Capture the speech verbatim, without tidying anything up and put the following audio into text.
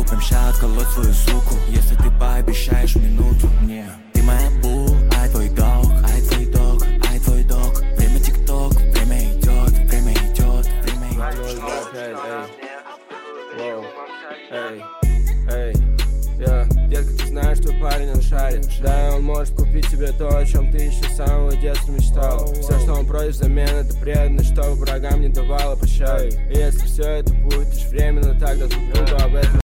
Прям ща отколоть свою суку, если ты пообещаешь минуту мне. Ты моя бу, ай твой дог, ай твой дог, ай твой дог. Время тикток, время идет, время идет, время идет. Эй, эй, я, детка, ты знаешь, твой парень, он шарит. Да, он может купить тебе то, о чем ты еще с самого детства мечтал. Все, что он просит взамен, это преданность, чтобы врагам не давала пощады. И если все это будет лишь временно, тогда друг друга об этом